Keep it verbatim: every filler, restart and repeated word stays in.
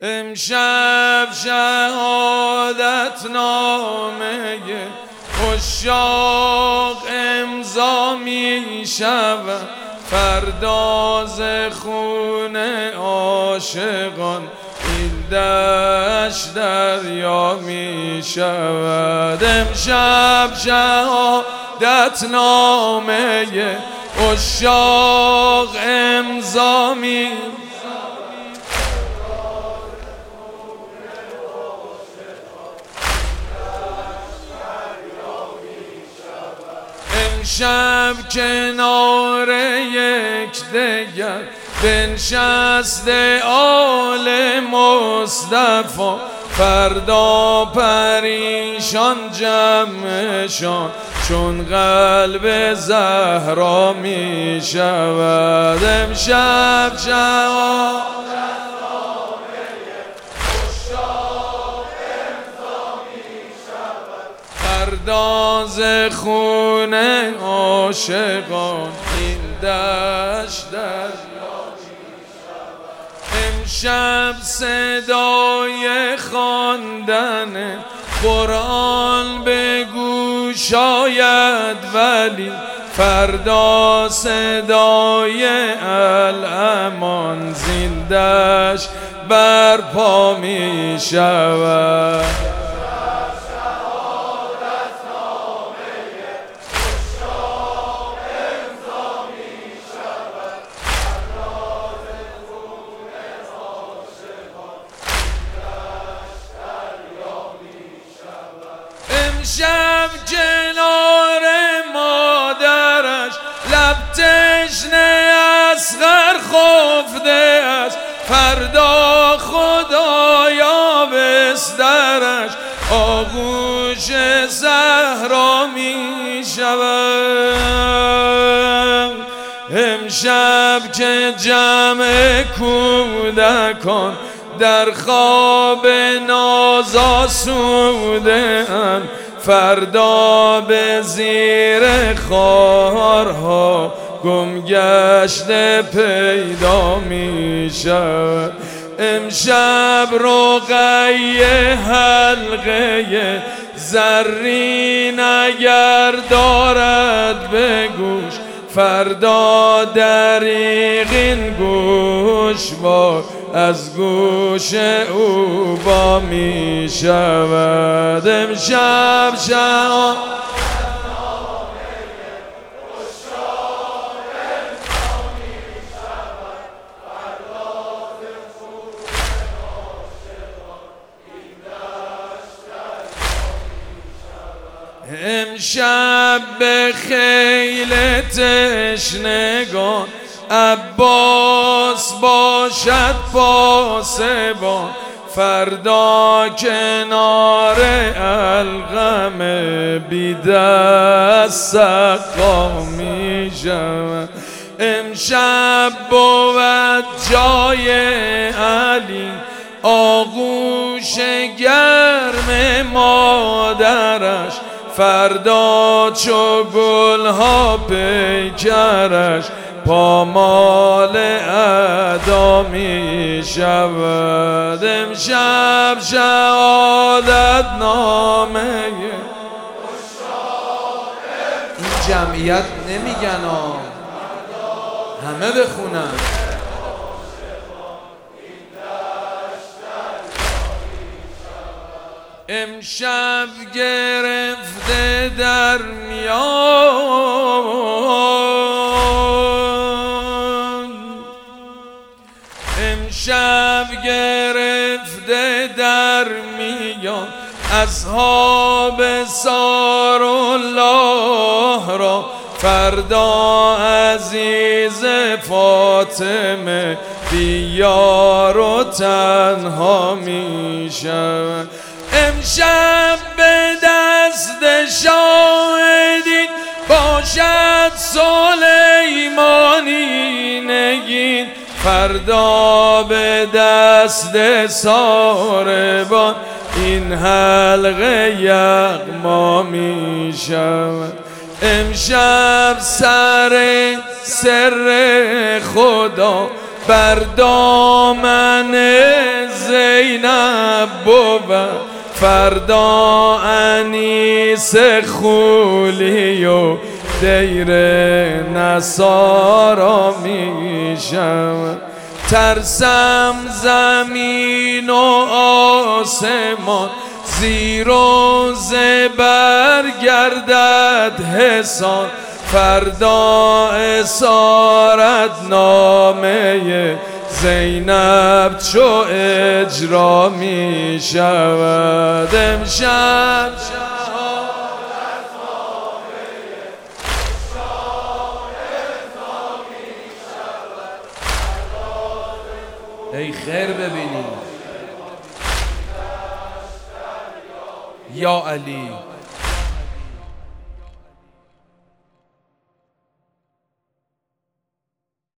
امشب شهادت نامه عشاق امضا می شود، فردا ز خون عاشقان این دشت دریا می شود. امشب شهادت نامه عشاق امضا می امشب کنار یکدیگر بنشسته آل مصطفی، فردا پریشان جمعشان چون قلب زهرا می شود. امشب شهادت فردا ز خون عاشقان این دشت دریا می شود. امشب صدای خواندن قرآن به گوش آید، ولی فردا صدای الامان زین دشت برپا می شود. امشب کنار مادرش لب تشنه اصغر خفته است، فردا خدایا بسترش آغوش زهرا می شود. امشب که جمع کودکان در خواب ناز آسوده اند، فردا به زیر خارها گم گشته پیدا می شود. امشب رقیه حلقه زرین اگر دارد به گوش، فردا دریغ این گوشوار از گوش او با می شود. امشب شهادت امشب به خیل تشنگان عباس باشد پاسبان، فردا کنار القم بی دست سقا می شود. امشب بود جای علی آغوش گرم مادرش، فردا چو گلها پیکرش پامال ادا می شود. امشب شهادت نامه این جمعیت نمیگن ها، همه بخونن. امشب گرفته در میان، امشب گرفته در میان اصحاب سار الله را، فردا عزیز فاطمه بیار و تنها می شود. امشب به دست شاهدین باشد سلیمانی نگین، فردا به دست ساربان این حلقه یغما می شود. امشب سر سر خدا بر دامن زینب بود فردا انیس خولی و دیر نصارا می شود. ترسم زمین و آسمان زیر و زبر گردد حسان فردا اسارت نامه زینب چو اجرا می شود. امشب ای خیر ببینیم یا علی